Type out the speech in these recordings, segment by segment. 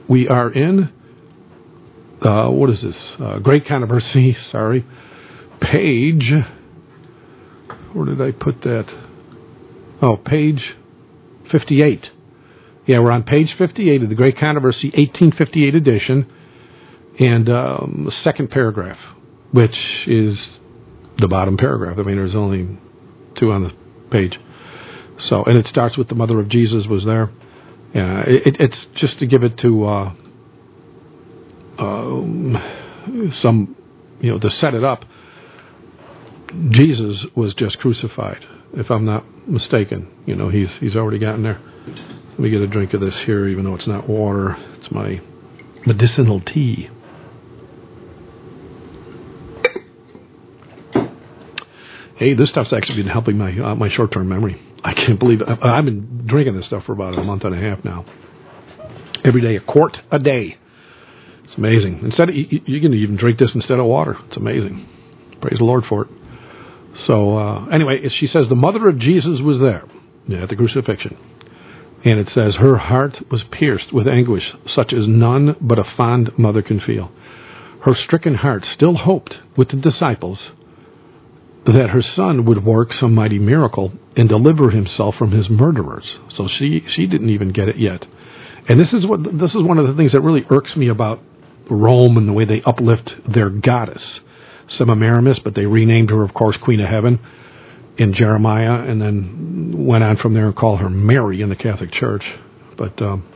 we are in, what is this? Great Controversy, page, where did I put that? Oh, page 58. Yeah, we're on page 58 of the Great Controversy, 1858 edition, and the second paragraph, which is the bottom paragraph. I mean, there's only two on the page. So, and it starts with the mother of Jesus was there. It's just to give it to to set it up. Jesus was just crucified, if I'm not mistaken. He's already gotten there. Let me get a drink of this here, even though it's not water. It's my medicinal tea. Hey, this stuff's actually been helping my short-term memory. I can't believe it. I've been drinking this stuff for about a month and a half now. Every day, a quart a day. It's amazing. You can even drink this instead of water. It's amazing. Praise the Lord for it. So, anyway, she says, the mother of Jesus was there at the crucifixion. And it says, her heart was pierced with anguish, such as none but a fond mother can feel. Her stricken heart still hoped with the disciples that her son would work some mighty miracle and deliver himself from his murderers. So she didn't even get it yet. And this is one of the things that really irks me about Rome and the way they uplift their goddess, Semiramis, but they renamed her, of course, Queen of Heaven in Jeremiah, and then went on from there and called her Mary in the Catholic Church. But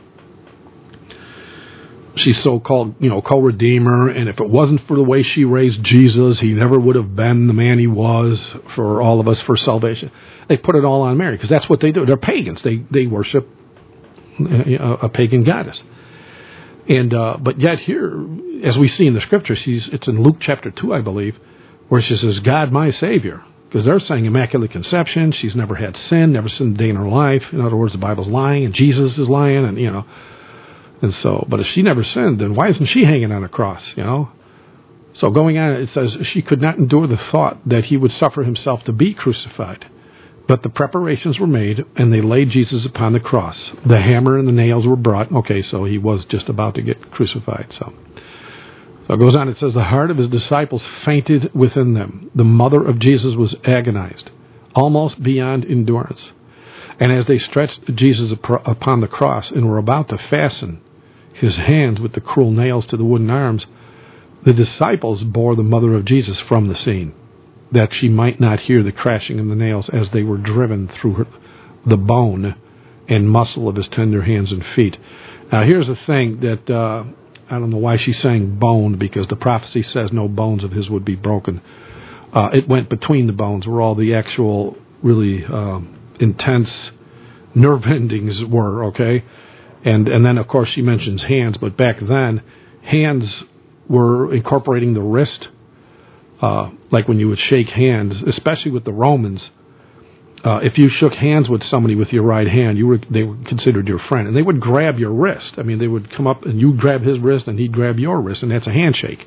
she's so-called, co-redeemer, and if it wasn't for the way she raised Jesus, he never would have been the man he was for all of us for salvation. They put it all on Mary, because that's what they do. They're pagans. They worship a pagan goddess. And but yet here, as we see in the Scripture, it's in Luke chapter 2, I believe, where she says, God, my Savior. Because they're saying Immaculate Conception, she's never had sin, never sinned a day in her life. In other words, the Bible's lying, and Jesus is lying, and, And so, but if she never sinned, then why isn't she hanging on a cross, So going on, it says, she could not endure the thought that he would suffer himself to be crucified. But the preparations were made, and they laid Jesus upon the cross. The hammer and the nails were brought. Okay, so he was just about to get crucified, So it goes on, it says, the heart of his disciples fainted within them. The mother of Jesus was agonized, almost beyond endurance. And as they stretched Jesus upon the cross and were about to fasten his hands with the cruel nails to the wooden arms, the disciples bore the mother of Jesus from the scene, that she might not hear the crashing of the nails as they were driven through the bone and muscle of his tender hands and feet. Now here's the thing that I don't know why she's saying bone, because the prophecy says no bones of his would be broken. It went between the bones where all the actual really intense nerve endings were, okay? And then, of course, she mentions hands, but back then, hands were incorporating the wrist, like when you would shake hands, especially with the Romans. If you shook hands with somebody with your right hand, they were considered your friend, and they would grab your wrist. I mean, they would come up and you grab his wrist, and he'd grab your wrist, and that's a handshake.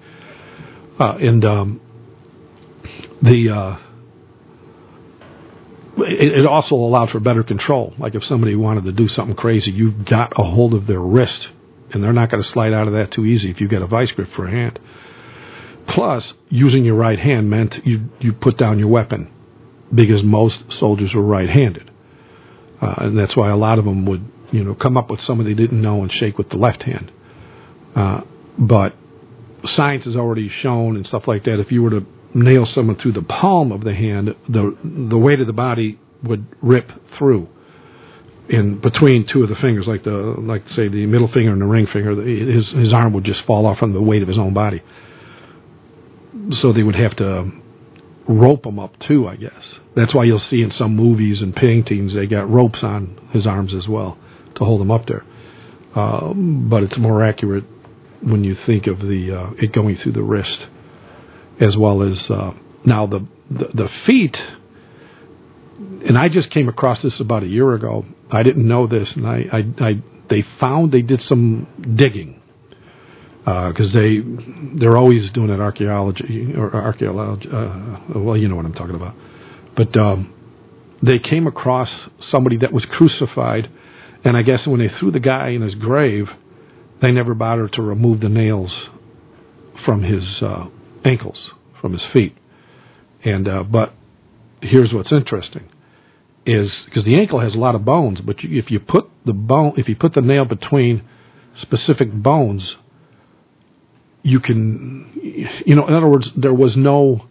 It also allowed for better control. Like if somebody wanted to do something crazy, you got a hold of their wrist, and they're not going to slide out of that too easy if you got a vice grip for a hand. Plus, using your right hand meant you put down your weapon, because most soldiers were right-handed. And that's why a lot of them would, come up with somebody they didn't know and shake with the left hand. But science has already shown and stuff like that, if you were to nail someone through the palm of the hand, the weight of the body would rip through in between two of the fingers, like say the middle finger and the ring finger. His arm would just fall off from the weight of his own body. So they would have to rope him up too, I guess. That's why you'll see in some movies and paintings they got ropes on his arms as well to hold him up there. But it's more accurate when you think of it going through the wrist, as well as now the feet. And I just came across this about a year ago. I didn't know this, and they did some digging. Because they're always doing it archaeology. Well, you know what I'm talking about. But they came across somebody that was crucified, and I guess when they threw the guy in his grave, They never bothered to remove the nails from his ankles, from his feet. And but here's what's interesting: is because the ankle has a lot of bones, but if you put the nail between specific bones, you can, in other words, there was no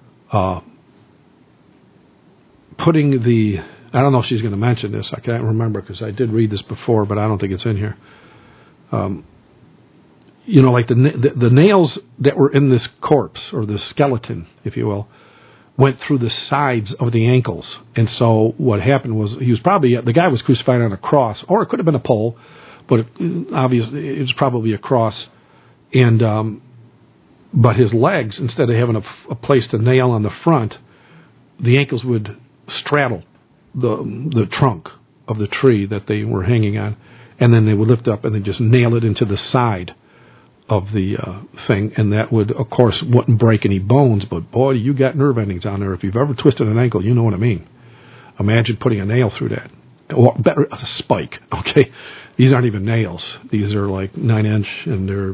putting the. I don't know if she's going to mention this. I can't remember because I did read this before, but I don't think it's in here. Like the nails that were in this corpse, or the skeleton, if you will, went through the sides of the ankles. And so what happened was the guy was crucified on a cross, or it could have been a pole, but obviously it was probably a cross. And but his legs, instead of having a place to nail on the front, the ankles would straddle the trunk of the tree that they were hanging on, and then they would lift up and then just nail it into the side of the thing, and that would, of course, wouldn't break any bones, but boy, you got nerve endings on there. If you've ever twisted an ankle, you know what I mean. Imagine putting a nail through that, or better, a spike. Okay, these aren't even nails; these are like 9-inch, and they're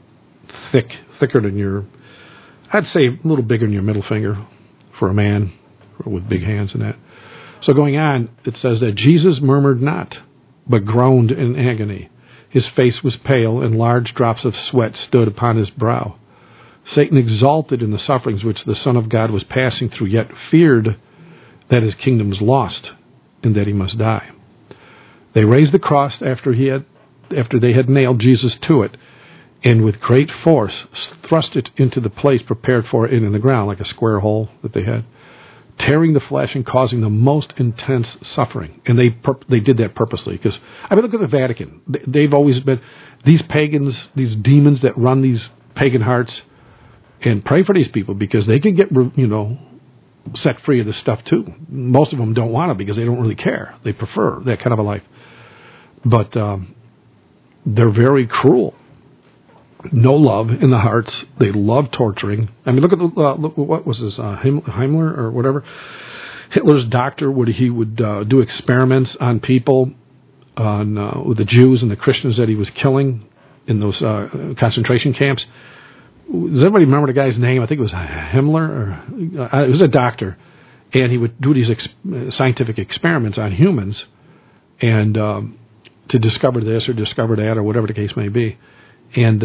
thicker than I'd say a little bigger than your middle finger for a man with big hands and that. So going on, it says that Jesus murmured not, but groaned in agony. His face was pale, and large drops of sweat stood upon his brow. Satan exulted in the sufferings which the Son of God was passing through, yet feared that his kingdom was lost, and that he must die. They raised the cross after they had nailed Jesus to it, and with great force thrust it into the place prepared for it in the ground, like a square hole that they had, tearing the flesh and causing the most intense suffering. And they did that purposely. Because, look at the Vatican. They've always been, these pagans, these demons that run these pagan hearts, and pray for these people, because they can get, set free of this stuff too. Most of them don't want to, because they don't really care. They prefer that kind of a life. But they're very cruel. No love in the hearts. They love torturing. Look at what was this, Himmler or whatever? Hitler's doctor, he would do experiments on people, with the Jews and the Christians that he was killing in those concentration camps. Does everybody remember the guy's name? I think it was Himmler, or it was a doctor, and he would do these scientific experiments on humans, and to discover this or discover that or whatever the case may be. And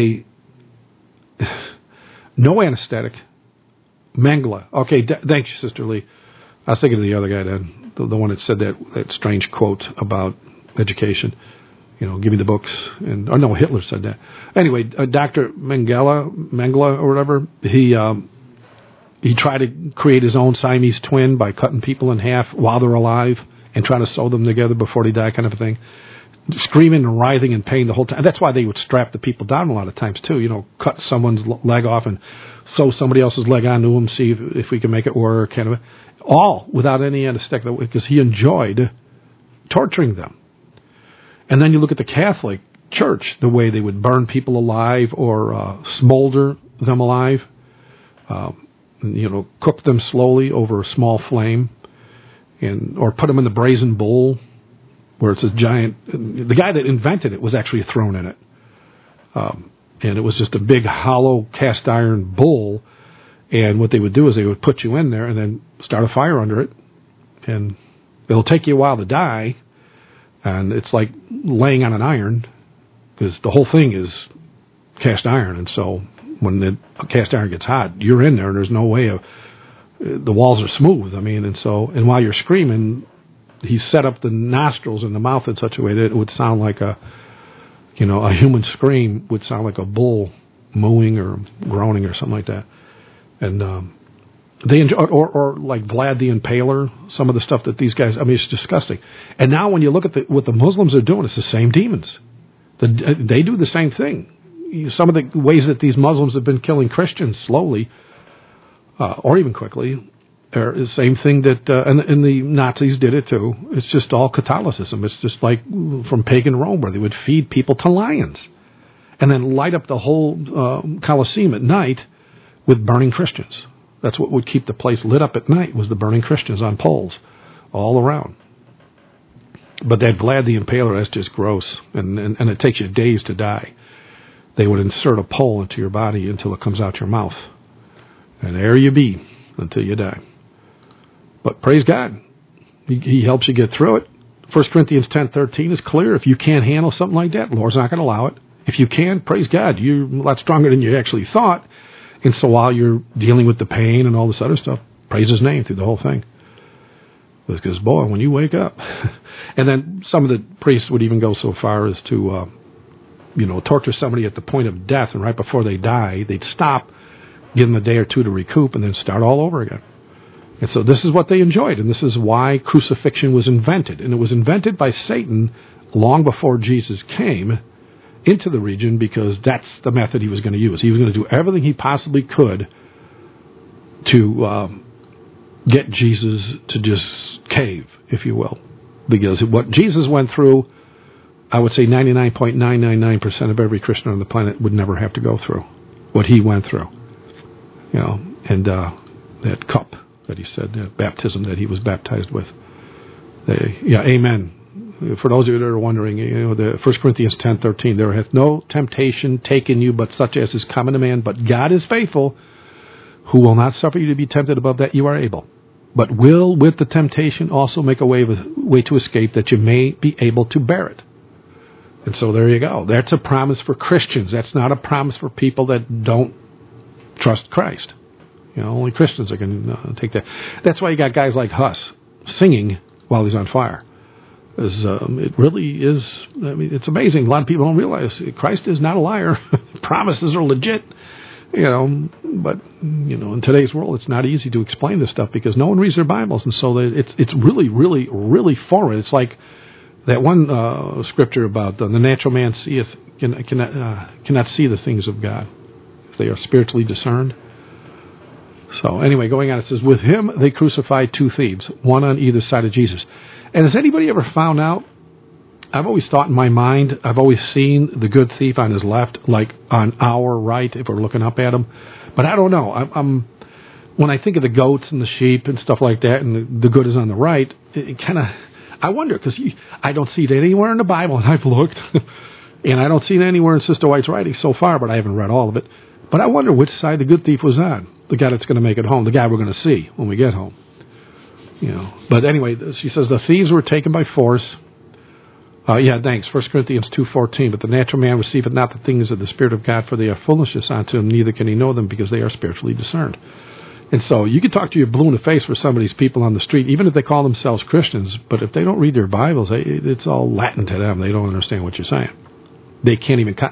no anesthetic, Mengele. Okay, thank you, Sister Lee. I was thinking of the other guy then, the one that said that strange quote about education. Give me the books. Hitler said that. Anyway, Dr. Mengele or whatever, he tried to create his own Siamese twin by cutting people in half while they're alive and trying to sew them together before they die, kind of a thing. Screaming and writhing in pain the whole time. And that's why they would strap the people down a lot of times too. Cut someone's leg off and sew somebody else's leg onto them, see if we can make it work. Kind of all without any anesthetic, because he enjoyed torturing them. And then you look at the Catholic Church, the way they would burn people alive or smolder them alive, cook them slowly over a small flame, or put them in the brazen bull, where it's a giant. The guy that invented it was actually thrown in it, and it was just a big hollow cast iron bull. And what they would do is they would put you in there and then start a fire under it, and it'll take you a while to die. And it's like laying on an iron, because the whole thing is cast iron. And so when the cast iron gets hot, you're in there, and there's no way the walls are smooth. And while you're screaming, he set up the nostrils in the mouth in such a way that it would sound like a human scream would sound like a bull mooing or groaning or something like that. And they enjoy, or like Vlad the Impaler, some of the stuff that these guys. It's disgusting. And now when you look at what the Muslims are doing, it's the same demons. They do the same thing. Some of the ways that these Muslims have been killing Christians slowly, or even quickly, are the same thing that, and the Nazis did it too. It's just all Catholicism. It's just like from pagan Rome, where they would feed people to lions, and then light up the whole Colosseum at night with burning Christians. That's what would keep the place lit up at night, was the burning Christians on poles all around. But that Vlad the Impaler, that's just gross, and it takes you days to die. They would insert a pole into your body until it comes out your mouth. And there you be until you die. But praise God. He helps you get through it. 1 Corinthians 10:13 is clear. If you can't handle something like that, the Lord's not going to allow it. If you can, praise God. You're a lot stronger than you actually thought. And so while you're dealing with the pain and all this other stuff, praise His name through the whole thing. Because, boy, when you wake up. And then some of the priests would even go so far as to, torture somebody at the point of death. And right before they die, they'd stop, give them a day or two to recoup, and then start all over again. And so this is what they enjoyed. And this is why crucifixion was invented. And it was invented by Satan long before Jesus came into the region, because that's the method he was going to use. He was going to do everything he possibly could to get Jesus to just cave, if you will. Because what Jesus went through, I would say 99.999% of every Christian on the planet would never have to go through what he went through. And that cup that he said, the baptism that he was baptized with. Amen. For those of you that are wondering, the 1 Corinthians 10:13, there hath no temptation taken you but such as is common to man, but God is faithful, who will not suffer you to be tempted above that you are able, but will with the temptation also make a way to escape, that you may be able to bear it. And so there you go. That's a promise for Christians. That's not a promise for people that don't trust Christ. Only Christians are going to take that. That's why you got guys like Huss singing while he's on fire. It really is, it's amazing. A lot of people don't realize Christ is not a liar. Promises are legit. But in today's world, it's not easy to explain this stuff because no one reads their Bibles, and so it's really, really, really foreign. It's like that one scripture about the natural man cannot see the things of God. They are spiritually discerned. So anyway, going on, it says, with him they crucified two thieves, one on either side of Jesus. And has anybody ever found out? I've always thought in my mind, I've always seen the good thief on his left, like on our right, if we're looking up at him. But I don't know. When I think of the goats and the sheep and stuff like that, and the good is on the right, it kind of, I wonder, because I don't see it anywhere in the Bible, and I've looked, and I don't see it anywhere in Sister White's writing so far, but I haven't read all of it. But I wonder which side the good thief was on. The guy that's going to make it home, the guy we're going to see when we get home. But anyway, she says the thieves were taken by force. Thanks. 1 Corinthians 2:14. But the natural man receiveth not the things of the Spirit of God, for they are foolishness unto him, neither can he know them, because they are spiritually discerned. And so you can talk to your blue in the face for some of these people on the street, even if they call themselves Christians, but if they don't read their Bibles, it's all Latin to them. They don't understand what you're saying. They can't even...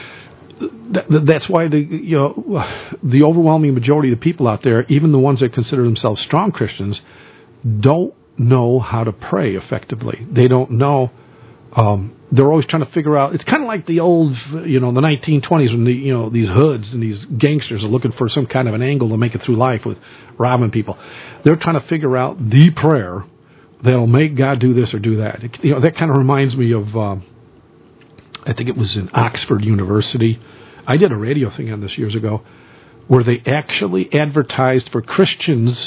That's why the overwhelming majority of the people out there, even the ones that consider themselves strong Christians, don't know how to pray effectively. They don't know. They're always trying to figure out. It's kind of like the old, the 1920s when these hoods and these gangsters are looking for some kind of an angle to make it through life with robbing people. They're trying to figure out the prayer that'll make God do this or do that. That kind of reminds me of. I think it was in Oxford University. I did a radio thing on this years ago where they actually advertised for Christians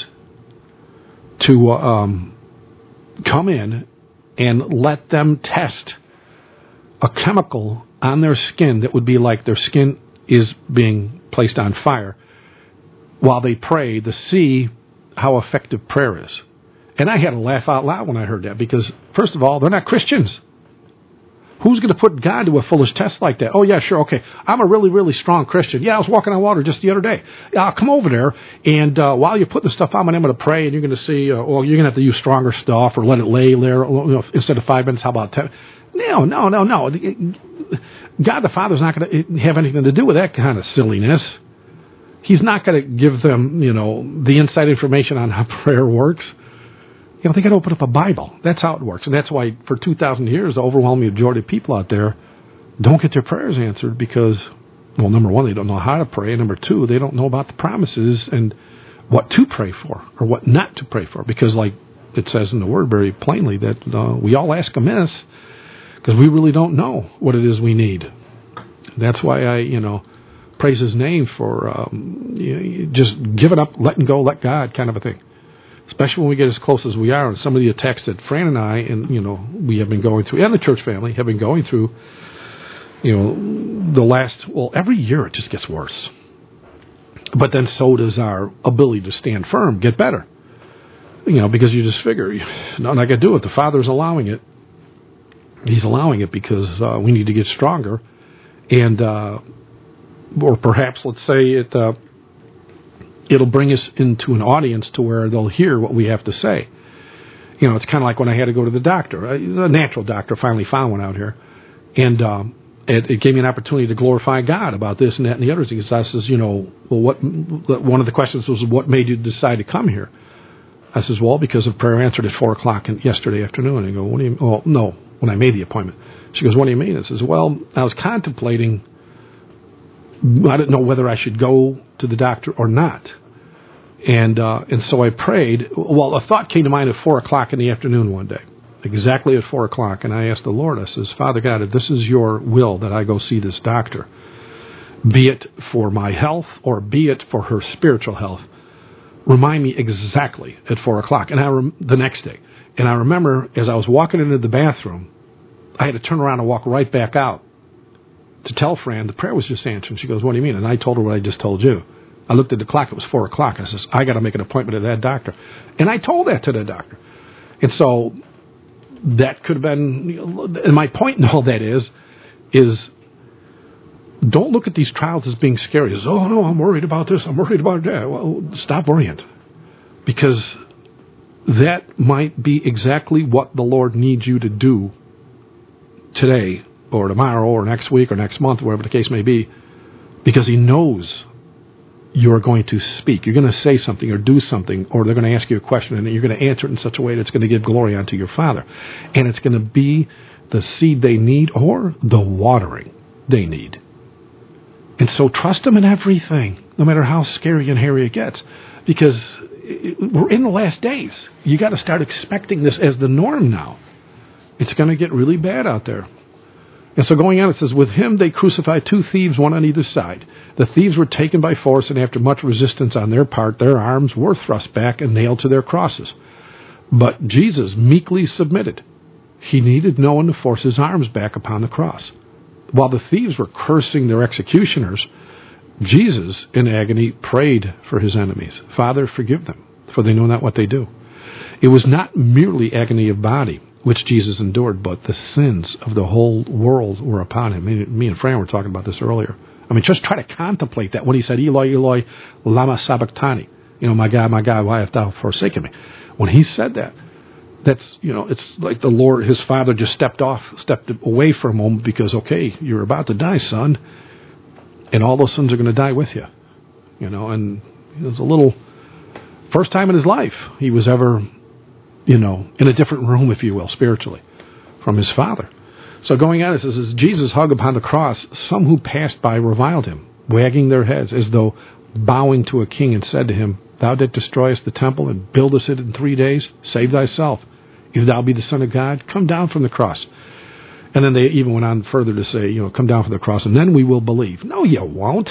to come in and let them test a chemical on their skin that would be like their skin is being placed on fire while they pray to see how effective prayer is. And I had to laugh out loud when I heard that because, first of all, they're not Christians. Who's going to put God to a foolish test like that? Oh, yeah, sure, okay. I'm a really, really strong Christian. Yeah, I was walking on water just the other day. I'll come over there, and while you're putting the stuff on, I'm going to pray, and you're going to see, you're going to have to use stronger stuff or let it lay there. Instead of 5 minutes, how about 10? No. God the Father's not going to have anything to do with that kind of silliness. He's not going to give them, the inside information on how prayer works. They got to open up a Bible. That's how it works. And that's why for 2,000 years, the overwhelming majority of people out there don't get their prayers answered because, well, number one, they don't know how to pray. And number two, they don't know about the promises and what to pray for or what not to pray for. Because like it says in the Word very plainly that we all ask amiss because we really don't know what it is we need. That's why I, praise His name for just giving up, letting go, let God kind of a thing. especially when we get as close as we are. And some of the attacks that Fran and I, and we have been going through, and the church family have been going through, every year it just gets worse. But then so does our ability to stand firm, get better. Because you just figure, nothing I can do it. The Father's allowing it. He's allowing it because we need to get stronger. And, or perhaps, let's say, it'll bring us into an audience to where they'll hear what we have to say. It's kind of like when I had to go to the doctor. A natural doctor finally found one out here. And it gave me an opportunity to glorify God about this and that and the other things. I says, one of the questions was, what made you decide to come here? I says, well, because of prayer answered at 4 o'clock yesterday afternoon. And I go, what do you mean? Oh, no, when I made the appointment. She goes, what do you mean? I says, well, I was contemplating, I didn't know whether I should go to the doctor or not. And so I prayed. Well, a thought came to mind at 4 o'clock in the afternoon one day, exactly at 4 o'clock. And I asked the Lord, I says, Father God, if this is your will that I go see this doctor, be it for my health or be it for her spiritual health, remind me exactly at 4 o'clock, and the next day. And I remember as I was walking into the bathroom, I had to turn around and walk right back out to tell Fran the prayer was just answered. She goes, what do you mean? And I told her what I just told you. I looked at the clock. It was 4 o'clock. I says, I got to make an appointment at that doctor. And I told that to the doctor. And so that could have been, and my point in all that is don't look at these trials as being scary. As, oh, no, I'm worried about this. I'm worried about that. Well, stop worrying. Because that might be exactly what the Lord needs you to do today or tomorrow or next week or next month, whatever the case may be, because He knows you're going to speak. You're going to say something or do something, or they're going to ask you a question, and you're going to answer it in such a way that's going to give glory unto your Father. And it's going to be the seed they need or the watering they need. And so trust Him in everything, no matter how scary and hairy it gets, because we're in the last days. You got to start expecting this as the norm now. It's going to get really bad out there. And so going on, it says, with Him they crucified 2 thieves, one on either side. The thieves were taken by force, and after much resistance on their part, their arms were thrust back and nailed to their crosses. But Jesus meekly submitted. He needed no one to force His arms back upon the cross. While the thieves were cursing their executioners, Jesus, in agony, prayed for His enemies. Father, forgive them, for they know not what they do. It was not merely agony of body which Jesus endured, but the sins of the whole world were upon Him. Me and Fran were talking about this earlier. I mean, just try to contemplate that when He said, Eloi, Eloi, lama sabachthani. My God, why hast Thou forsaken me? When He said that, that's, it's like the Lord, His Father just stepped away for a moment because, okay, you're about to die, son, and all those sins are going to die with you. And it was a little, first time in his life he was ever, in a different room, if you will, spiritually, from his Father. So going on, it says, as Jesus hung upon the cross, some who passed by reviled Him, wagging their heads as though bowing to a king, and said to Him, Thou didst destroy us the temple and buildest it in 3 days. Save Thyself. If Thou be the Son of God, come down from the cross. And then they even went on further to say, come down from the cross, and then we will believe. No, you won't.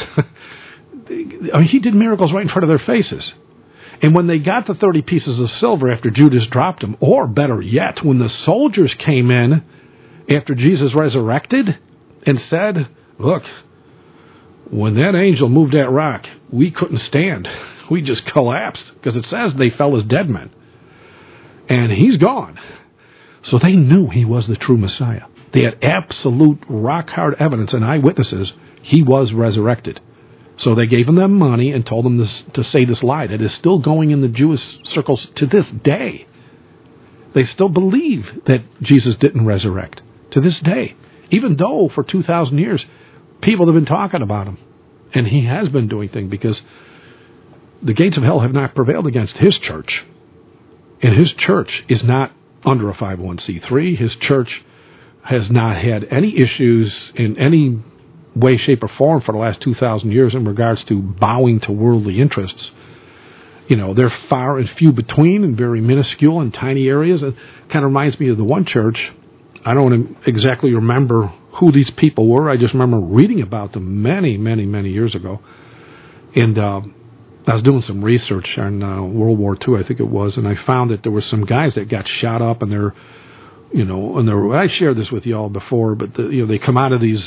He did miracles right in front of their faces. And when they got the 30 pieces of silver after Judas dropped them, or better yet, when the soldiers came in after Jesus resurrected and said, look, when that angel moved that rock, we couldn't stand. We just collapsed, because it says they fell as dead men. And He's gone. So they knew He was the true Messiah. They had absolute rock-hard evidence and eyewitnesses He was resurrected. So they gave them money and told them to say this lie that is still going in the Jewish circles to this day. They still believe that Jesus didn't resurrect to this day, even though for 2,000 years people have been talking about Him. And He has been doing things, because the gates of hell have not prevailed against His church. And His church is not under a 501c3. His church has not had any issues in any way, shape, or form for the last 2,000 years in regards to bowing to worldly interests. They're far and few between and very minuscule in tiny areas. It kind of reminds me of the one church. I don't exactly remember who these people were. I just remember reading about them many, many, many years ago. And I was doing some research on World War II, I think it was, and I found that there were some guys that got shot up, and they're, I shared this with you all before, but they come out of these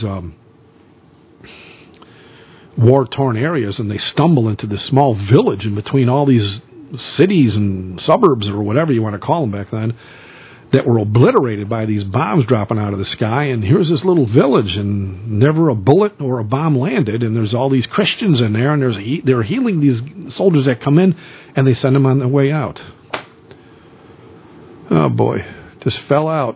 war-torn areas, and they stumble into this small village in between all these cities and suburbs, or whatever you want to call them back then, that were obliterated by these bombs dropping out of the sky, and here's this little village, and never a bullet or a bomb landed, and there's all these Christians in there, and they're healing these soldiers that come in, and they send them on their way out. Oh boy, just fell out.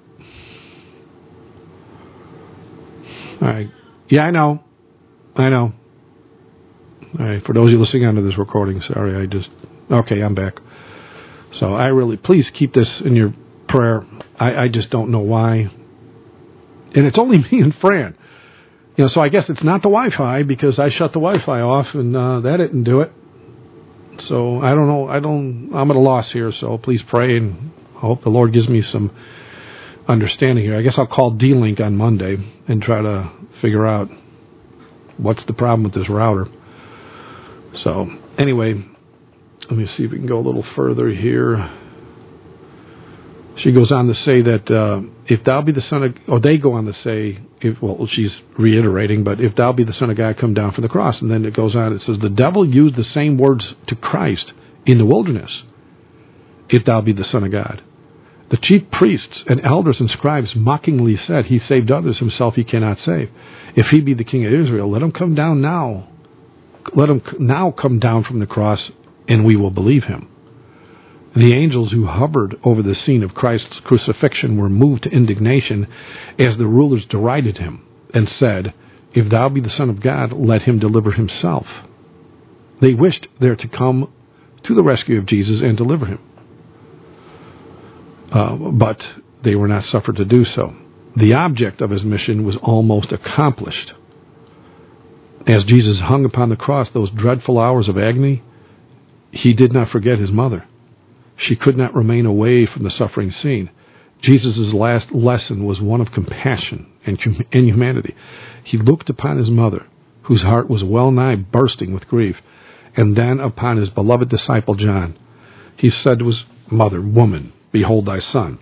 All right. Yeah, I know. All right, for those of you listening onto this recording, sorry, okay, I'm back. So please keep this in your prayer. I just don't know why. And it's only me and Fran. So I guess it's not the Wi-Fi, because I shut the Wi-Fi off, and that didn't do it. So I don't know. I'm at a loss here, so please pray, and I hope the Lord gives me some understanding here. I guess I'll call D-Link on Monday and try to figure out what's the problem with this router. So anyway, let me see if we can go a little further here. She goes on to say that if thou be the son of, or they go on to say, she's reiterating, but if thou be the Son of God, come down from the cross. And then it goes on, it says, the devil used the same words to Christ in the wilderness, if thou be the Son of God. The chief priests and elders and scribes mockingly said, he saved others, himself he cannot save. If he be the King of Israel, let him come down now. Let him now come down from the cross, and we will believe him. The angels who hovered over the scene of Christ's crucifixion were moved to indignation as the rulers derided him and said, if thou be the Son of God, let him deliver himself. They wished there to come to the rescue of Jesus and deliver him. But they were not suffered to do so. The object of his mission was almost accomplished. As Jesus hung upon the cross those dreadful hours of agony, he did not forget his mother. She could not remain away from the suffering scene. Jesus' last lesson was one of compassion and humanity. He looked upon his mother, whose heart was well nigh bursting with grief, and then upon his beloved disciple John. He said to his mother, woman, behold thy son.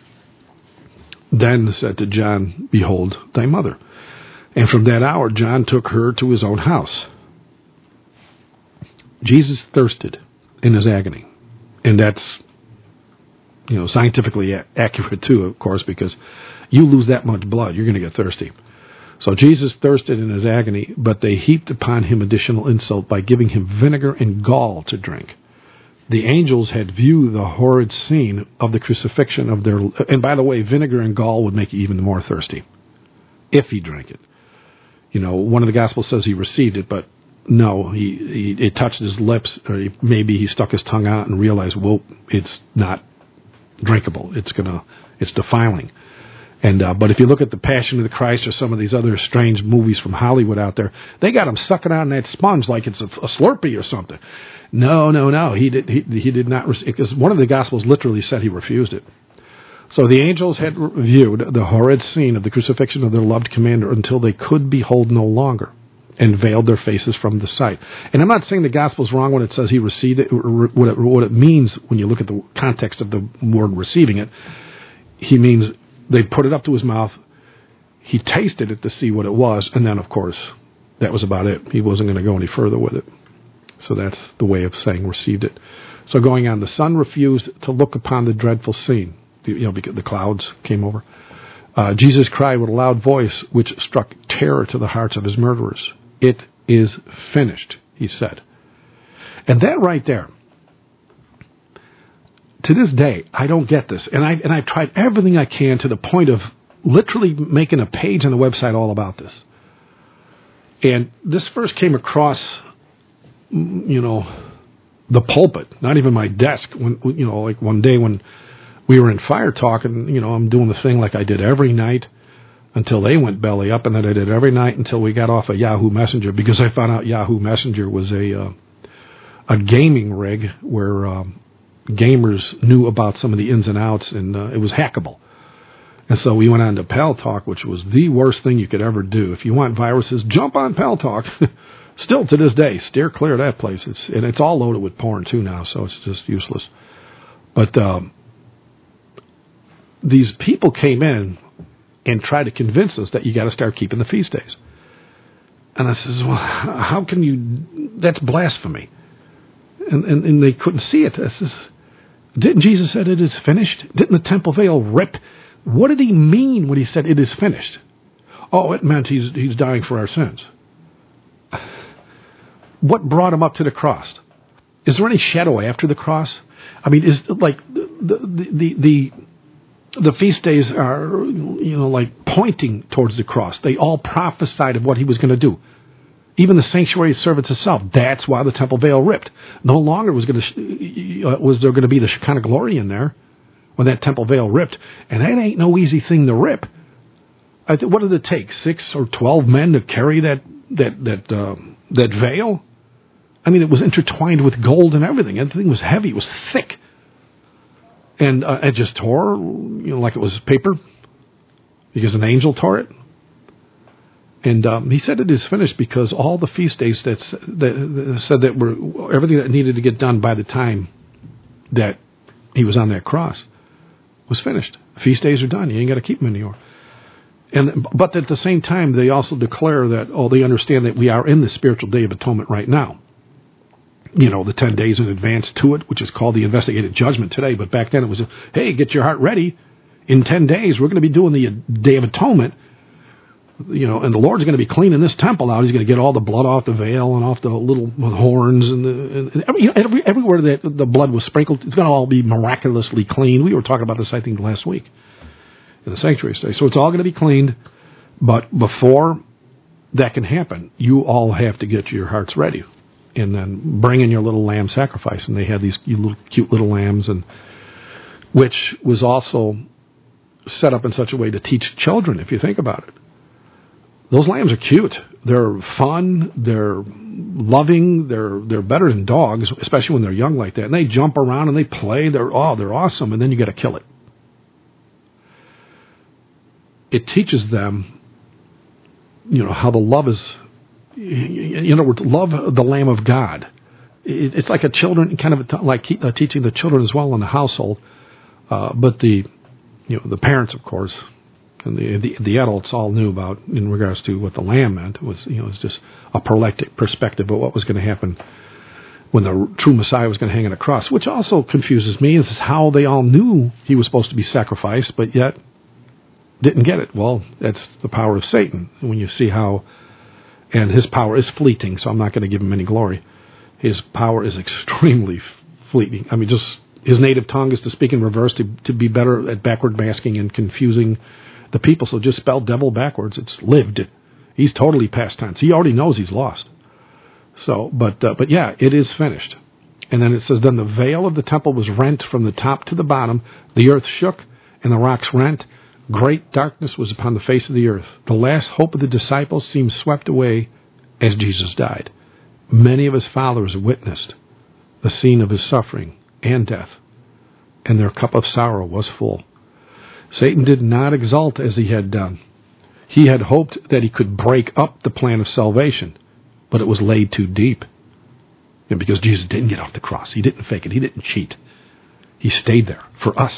Then said to John, behold thy mother. And from that hour John took her to his own house. Jesus thirsted in his agony. And that's, scientifically accurate too, of course, because you lose that much blood, you're going to get thirsty. So Jesus thirsted in his agony, but they heaped upon him additional insult by giving him vinegar and gall to drink. The angels had viewed the horrid scene of the crucifixion of their... And by the way, vinegar and gall would make you even more thirsty, if he drank it. One of the Gospels says he received it, but no, it touched his lips, or maybe he stuck his tongue out and realized, well, it's not drinkable. It's defiling. And but if you look at the Passion of the Christ or some of these other strange movies from Hollywood out there, they got him sucking on that sponge like it's a Slurpee or something. No. He did not, because one of the Gospels literally said he refused it. So the angels had viewed the horrid scene of the crucifixion of their loved commander until they could behold no longer, and veiled their faces from the sight. And I'm not saying the gospel's wrong when it says he received it. What it means when you look at the context of the word receiving it, he means they put it up to his mouth, he tasted it to see what it was, and then, of course, that was about it. He wasn't going to go any further with it. So that's the way of saying received it. So going on, the son refused to look upon the dreadful scene, because the clouds came over. Jesus cried with a loud voice, which struck terror to the hearts of his murderers. It is finished, he said. And that right there, to this day, I don't get this. And I've tried everything I can to the point of literally making a page on the website all about this. And this first came across, the pulpit, not even my desk. When, like one day when we were in Fire Talk, and, I'm doing the thing like I did every night until they went belly up, and then I did every night until we got off of Yahoo Messenger, because I found out Yahoo Messenger was a gaming rig where gamers knew about some of the ins and outs, and it was hackable. And so we went on to Pal Talk, which was the worst thing you could ever do. If you want viruses, jump on Pal Talk. Still to this day, steer clear of that place. It's all loaded with porn too now, so it's just useless. But these people came in and tried to convince us that you got to start keeping the feast days. And I says, well, how can you? That's blasphemy. And they couldn't see it. I says, didn't Jesus said it is finished? Didn't the temple veil rip? What did he mean when he said it is finished? Oh, it meant he's dying for our sins. What brought him up to the cross? Is there any shadow after the cross? I mean, is like the feast days are, like pointing towards the cross. They all prophesied of what he was going to do. Even the sanctuary servants itself. That's why the temple veil ripped. No longer was there going to be the Shekinah glory in there when that temple veil ripped. And that ain't no easy thing to rip. What did it take? 6 or 12 men to carry that veil? I mean, it was intertwined with gold and everything. Everything was heavy. It was thick. And it just tore, like it was paper, because an angel tore it. And he said it is finished because all the feast days that said that were everything that needed to get done by the time that he was on that cross was finished. Feast days are done. You ain't got to keep them anymore. But at the same time, they also declare that, they understand that we are in the spiritual day of atonement right now. The 10 days in advance to it, which is called the investigated judgment today. But back then it was, hey, get your heart ready. In 10 days, we're going to be doing the Day of Atonement. And the Lord's going to be cleaning this temple out. He's going to get all the blood off the veil and off the little horns and everywhere that the blood was sprinkled. It's going to all be miraculously clean. We were talking about this, I think, last week in the sanctuary today. So it's all going to be cleaned. But before that can happen, you all have to get your hearts ready. And then bring in your little lamb sacrifice. And they had these cute little lambs, and which was also set up in such a way to teach children, if you think about it. Those lambs are cute. They're fun. They're loving. They're better than dogs, especially when they're young like that. And they jump around and they play. They're awesome. And then you got to kill it. It teaches them, how the love is. In other words, love the Lamb of God. It's like a children, kind of like teaching the children as well in the household. But the parents, of course, and the adults all knew about in regards to what the Lamb meant. It was just a proleptic perspective of what was going to happen when the true Messiah was going to hang on a cross. Which also confuses me is how they all knew he was supposed to be sacrificed, but yet didn't get it. Well, that's the power of Satan. When you see how. And his power is fleeting, so I'm not going to give him any glory. His power is extremely fleeting. I mean, just his native tongue is to speak in reverse, to be better at backward masking and confusing the people. So just spell devil backwards. It's lived. He's totally past tense. He already knows he's lost. So, but yeah, it is finished. And then it says, then the veil of the temple was rent from the top to the bottom. The earth shook, and the rocks rent. Great darkness was upon the face of the earth. The last hope of the disciples seemed swept away as Jesus died. Many of his followers witnessed the scene of his suffering and death, and their cup of sorrow was full. Satan did not exult as he had done. He had hoped that he could break up the plan of salvation, but it was laid too deep. And because Jesus didn't get off the cross, he didn't fake it, he didn't cheat. He stayed there for us.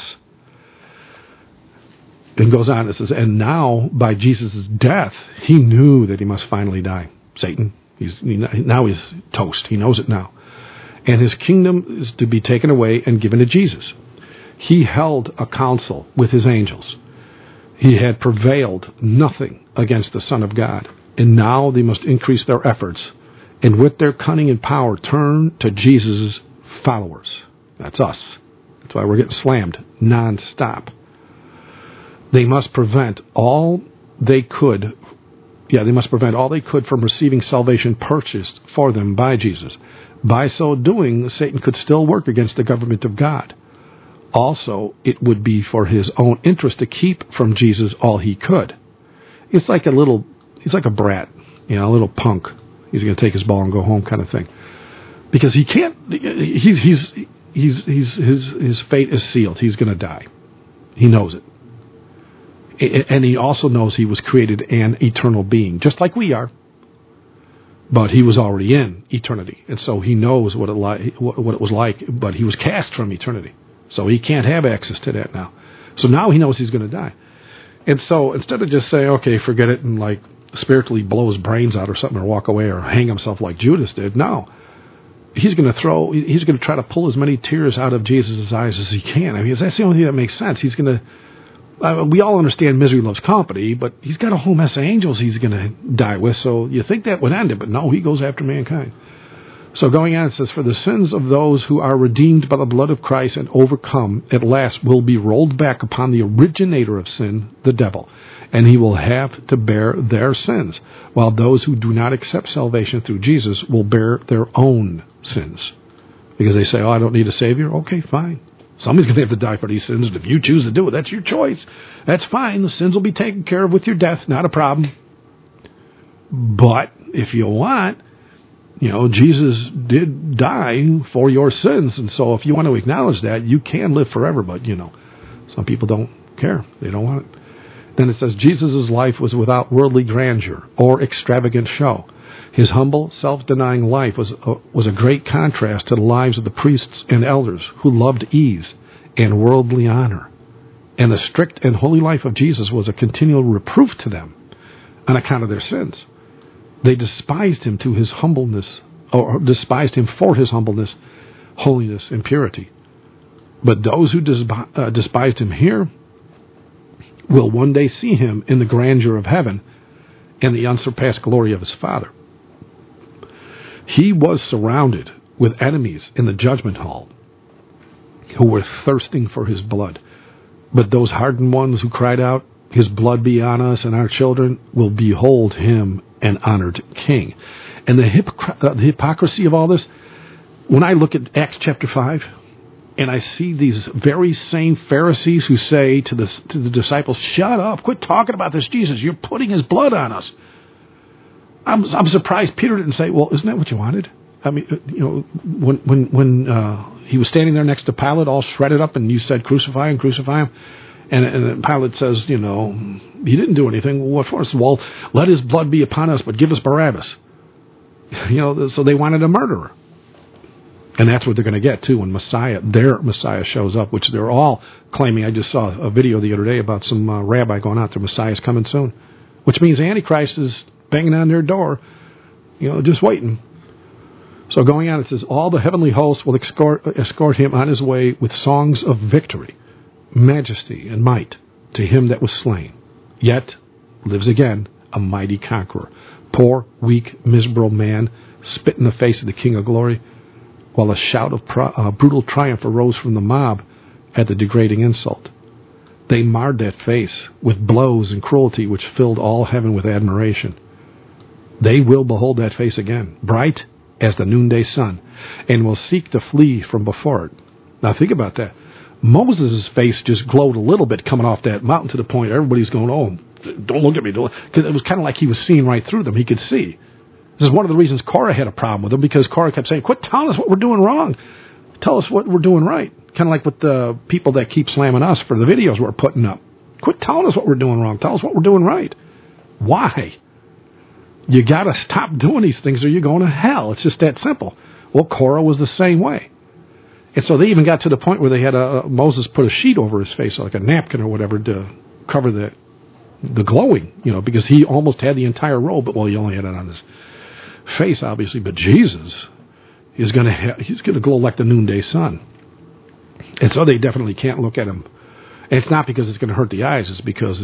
Then goes on, it says, and now, by Jesus' death, he knew that he must finally die. Satan, now he's toast. He knows it now. And his kingdom is to be taken away and given to Jesus. He held a council with his angels. He had prevailed nothing against the Son of God. And now they must increase their efforts, and with their cunning and power, turn to Jesus' followers. That's us. That's why we're getting slammed nonstop. They must prevent all they could. They must prevent all they could from receiving salvation purchased for them by Jesus. By so doing, Satan could still work against the government of God. Also, it would be for his own interest to keep from Jesus all he could. He's like a brat, a little punk. He's going to take his ball and go home kind of thing. Because he can't, his fate is sealed. He's going to die. He knows it. And he also knows he was created an eternal being, just like we are. But he was already in eternity, and so he knows what it was like. But he was cast from eternity, so he can't have access to that now. So now he knows he's going to die, and so instead of just saying, "Okay, forget it," and like spiritually blow his brains out or something, or walk away, or hang himself like Judas did, no, he's going to try to pull as many tears out of Jesus' eyes as he can. I mean, that's the only thing that makes sense. He's going to. We all understand misery loves company, but he's got a whole mess of angels he's going to die with, so you think that would end it, but no, he goes after mankind. So going on, it says, "For the sins of those who are redeemed by the blood of Christ and overcome at last will be rolled back upon the originator of sin, the devil, and he will have to bear their sins, while those who do not accept salvation through Jesus will bear their own sins." Because they say, "Oh, I don't need a Savior." Okay, fine. Somebody's going to have to die for these sins, and if you choose to do it, that's your choice. That's fine. The sins will be taken care of with your death. Not a problem. But if you want, Jesus did die for your sins, and so if you want to acknowledge that, you can live forever, but, some people don't care. They don't want it. Then it says, Jesus' life was without worldly grandeur or extravagant show. His humble, self-denying life was a great contrast to the lives of the priests and elders who loved ease and worldly honor. And the strict and holy life of Jesus was a continual reproof to them on account of their sins. They despised him to his humbleness, or despised him for his humbleness, holiness, and purity. But those who despised him here will one day see him in the grandeur of heaven and the unsurpassed glory of his Father. He was surrounded with enemies in the judgment hall who were thirsting for his blood. But those hardened ones who cried out, "His blood be on us and our children," will behold him an honored king. And the hypocrisy of all this, when I look at Acts chapter 5, and I see these very same Pharisees who say to the disciples, "Shut up, quit talking about this Jesus, you're putting his blood on us." I'm surprised Peter didn't say, "Well, isn't that what you wanted?" I mean, when he was standing there next to Pilate, all shredded up, and you said, "Crucify him, crucify him," and Pilate says, "He didn't do anything. Well, what for?" Well, let his blood be upon us, but give us Barabbas. So they wanted a murderer. And that's what they're going to get, too, when their Messiah shows up, which they're all claiming. I just saw a video the other day about some rabbi going out, their Messiah's coming soon, which means Antichrist is banging on their door, just waiting. So going on, it says, "All the heavenly hosts will escort him on his way with songs of victory, majesty, and might to him that was slain, yet lives again, a mighty conqueror. Poor, weak, miserable man, spit in the face of the King of glory," while a shout of brutal triumph arose from the mob at the degrading insult. They marred that face with blows and cruelty which filled all heaven with admiration. They will behold that face again, bright as the noonday sun, and will seek to flee from before it. Now think about that. Moses' face just glowed a little bit coming off that mountain to the point everybody's going, "Oh, don't look at me," because it was kind of like he was seeing right through them. He could see. This is one of the reasons Korah had a problem with him, because Korah kept saying, "Quit telling us what we're doing wrong. Tell us what we're doing right." Kind of like with the people that keep slamming us for the videos we're putting up. Quit telling us what we're doing wrong. Tell us what we're doing right. Why? You got to stop doing these things or you're going to hell. It's just that simple. Well, Korah was the same way. And so they even got to the point where they had Moses put a sheet over his face, like a napkin or whatever, to cover the glowing, because he almost had the entire robe, but, well, he only had it on his face, obviously. But Jesus is he's going to glow like the noonday sun. And so they definitely can't look at him. And it's not because it's going to hurt the eyes. It's because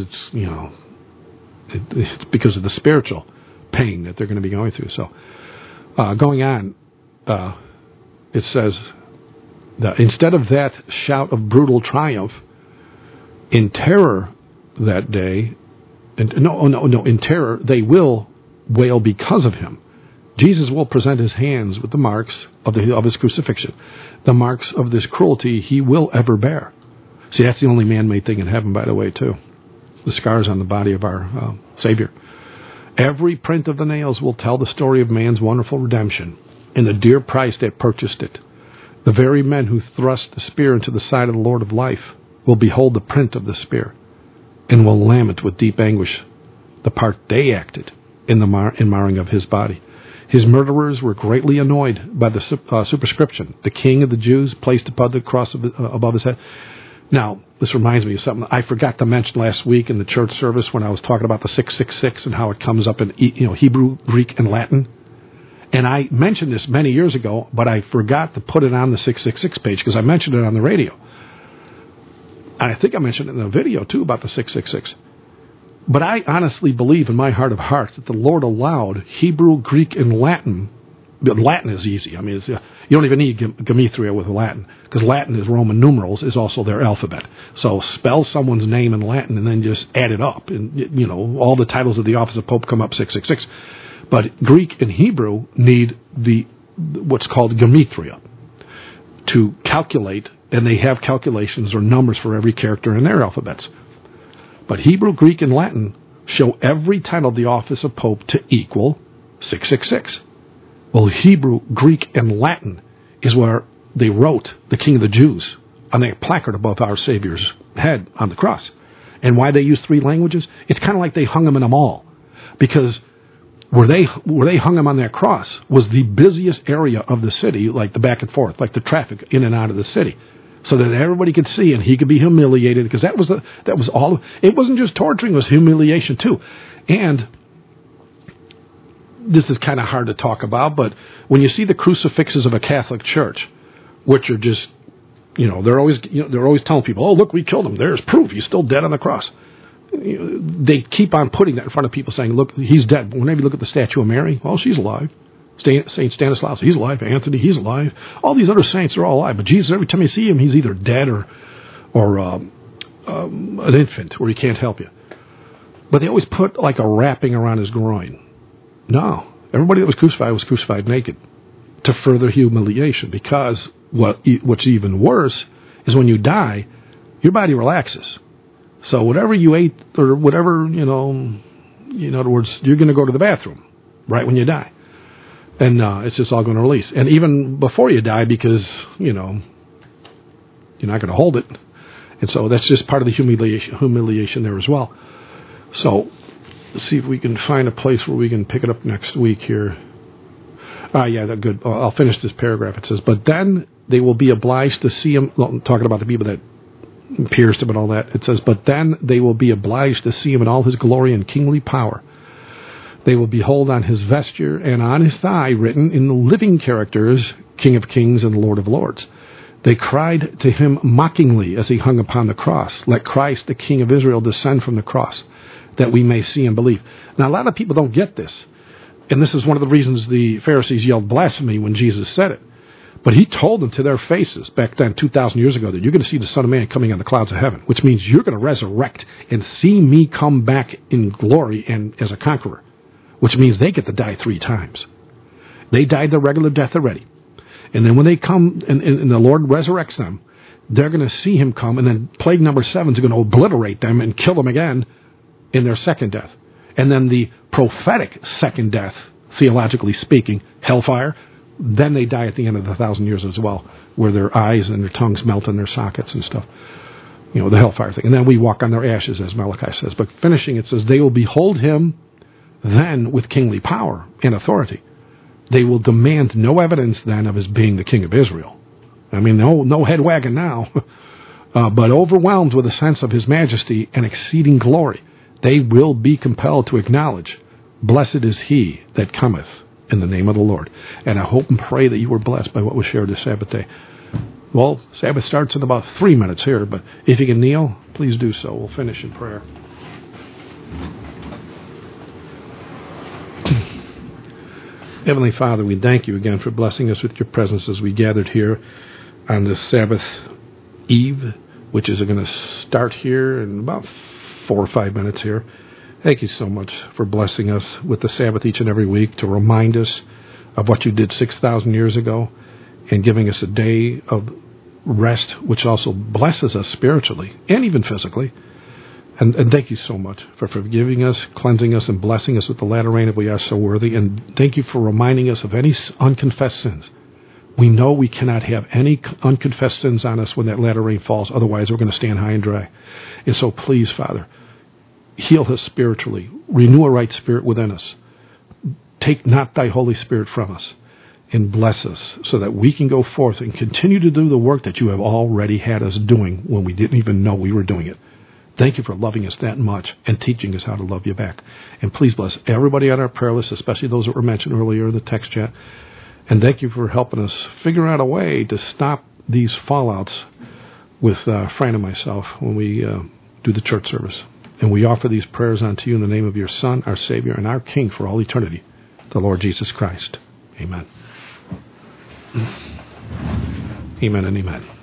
it's because of the spiritual pain that they're going to be going through. So going on, it says that instead of that shout of brutal triumph, in terror that day, in terror they will wail because of him. Jesus will present his hands with the marks of his crucifixion, the marks of this cruelty he will ever bear. See, that's the only man-made thing in heaven, by the way, too. The scars on the body of our Savior. Every print of the nails will tell the story of man's wonderful redemption and the dear price that purchased it. The very men who thrust the spear into the side of the Lord of life will behold the print of the spear and will lament with deep anguish the part they acted in marring of his body. His murderers were greatly annoyed by the superscription, "The King of the Jews," placed above the cross above his head. Now, this reminds me of something I forgot to mention last week in the church service when I was talking about the 666 and how it comes up in Hebrew, Greek, and Latin. And I mentioned this many years ago, but I forgot to put it on the 666 page because I mentioned it on the radio. And I think I mentioned it in the video, too, about the 666. But I honestly believe in my heart of hearts that the Lord allowed Hebrew, Greek, and Latin. Latin is easy. I mean, you don't even need Gematria with Latin, because Latin is Roman numerals, is also their alphabet. So spell someone's name in Latin and then just add it up. And, all the titles of the office of Pope come up 666. But Greek and Hebrew need what's called Gematria to calculate, and they have calculations or numbers for every character in their alphabets. But Hebrew, Greek, and Latin show every title of the office of Pope to equal 666. Well, Hebrew, Greek, and Latin is where they wrote "the King of the Jews" on that placard above our Savior's head on the cross. And why they use 3 languages? It's kind of like they hung him in a mall, because where they hung him on that cross was the busiest area of the city, like the back and forth, like the traffic in and out of the city, so that everybody could see and he could be humiliated, because that was all. It wasn't just torturing; it was humiliation too. And this is kind of hard to talk about, but when you see the crucifixes of a Catholic church, which are just, they're always telling people, "Oh, look, we killed him. There's proof. He's still dead on the cross." They keep on putting that in front of people, saying, "Look, he's dead." But whenever you look at the statue of Mary, well, she's alive. Saint Stanislaus, he's alive. Anthony, he's alive. All these other saints are all alive. But Jesus, every time you see him, he's either dead or an infant, where he can't help you. But they always put like a wrapping around his groin. No, everybody that was crucified naked to further humiliation, because what's even worse is when you die, your body relaxes. So whatever you ate or whatever, in other words, you're going to go to the bathroom right when you die. And it's just all going to release. And even before you die, because, you're not going to hold it. And so that's just part of the humiliation there as well. So let's see if we can find a place where we can pick it up next week here. Yeah, good. I'll finish this paragraph. It says, "But then they will be obliged to see him," talking about the people that pierced him and all that. It says, "But then they will be obliged to see him in all his glory and kingly power. They will behold on his vesture and on his thigh written in living characters, King of Kings and Lord of Lords. They cried to him mockingly as he hung upon the cross, 'Let Christ, the King of Israel, descend from the cross, that we may see and believe.'" Now, a lot of people don't get this. And this is one of the reasons the Pharisees yelled blasphemy when Jesus said it. But he told them to their faces back then, 2,000 years ago, that you're going to see the Son of Man coming on the clouds of heaven, which means you're going to resurrect and see me come back in glory and as a conqueror, which means they get to die 3 times. They died their regular death already. And then when they come and the Lord resurrects them, they're going to see him come, and then plague number 7 is going to obliterate them and kill them again in their second death. And then the prophetic second death, theologically speaking, hellfire, then they die at the end of the 1,000 years as well, where their eyes and their tongues melt in their sockets and stuff. The hellfire thing. And then we walk on their ashes, as Malachi says. But finishing, it says, "They will behold him then with kingly power and authority. They will demand no evidence then of his being the King of Israel." I mean, no head wagging now, but overwhelmed with a sense of his majesty and exceeding glory, they will be compelled to acknowledge, "Blessed is he that cometh in the name of the Lord." And I hope and pray that you were blessed by what was shared this Sabbath day. Well, Sabbath starts in about 3 minutes here, but if you can kneel, please do so. We'll finish in prayer. Heavenly Father, we thank you again for blessing us with your presence as we gathered here on this Sabbath Eve, which is going to start here in about 4 or 5 minutes here. Thank you so much for blessing us with the Sabbath each and every week to remind us of what you did 6,000 years ago and giving us a day of rest, which also blesses us spiritually and even physically. And thank you so much for forgiving us, cleansing us, and blessing us with the latter rain if we are so worthy. And thank you for reminding us of any unconfessed sins. We know we cannot have any unconfessed sins on us when that latter rain falls. Otherwise, we're going to stand high and dry. And so please, Father, heal us spiritually. Renew a right spirit within us. take not thy Holy Spirit from us, and bless us so that we can go forth and continue to do the work that you have already had us doing when we didn't even know we were doing it. Thank you for loving us that much and teaching us how to love you back. And please bless everybody on our prayer list, especially those that were mentioned earlier in the text chat. And thank you for helping us figure out a way to stop these fallouts with Fran and myself when we do the church service. And we offer these prayers unto you in the name of your Son, our Savior, and our King for all eternity, the Lord Jesus Christ. Amen. Amen and amen.